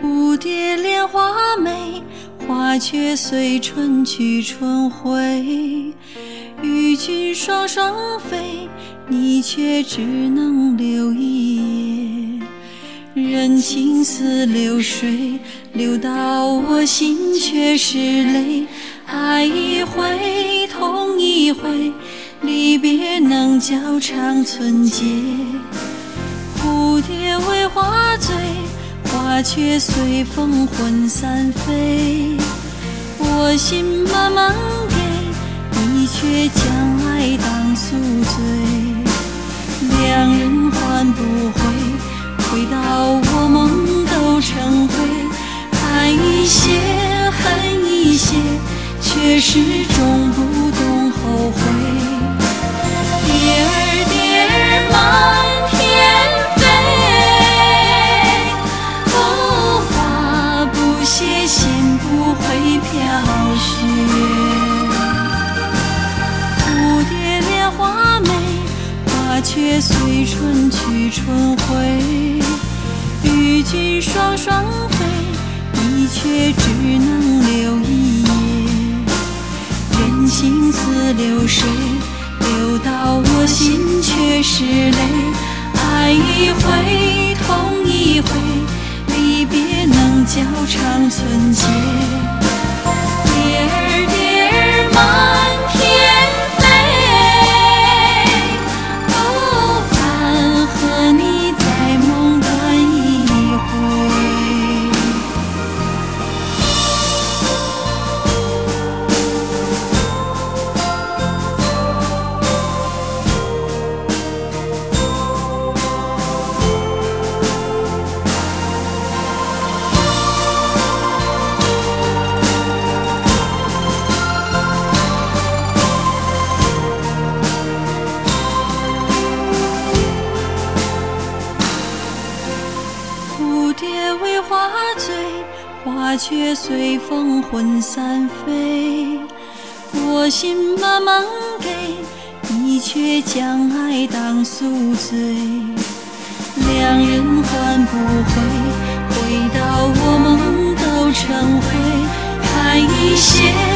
蝴蝶恋花美，花却随春去春回。与君双双飞，你却只能留一夜。人情似流水，流到我心却是泪。爱一回，痛一回，离别能较长存结。蝴蝶为花醉，花却随风魂散飞。我心慢慢给，你却将爱当宿醉。两人换不回，回到我梦都成灰。爱一些，恨一些，却始终不懂后悔。蝶儿蝶儿满天飞，哦，花不谢，心不会飘雪。蝴蝶恋花美，花却随春去春回。与君双双飞，你却只能留一夜。人情似流水，流到我心却是泪。爱一回，痛一回，离别能较长存结。蝶儿蝶儿满天飞，哦，盼和你在梦断一回。蝴蝶为花醉，花却随风魂散飞。我心慢慢给，你却将爱当宿醉。两人换不回，回到我梦都成灰。爱一些，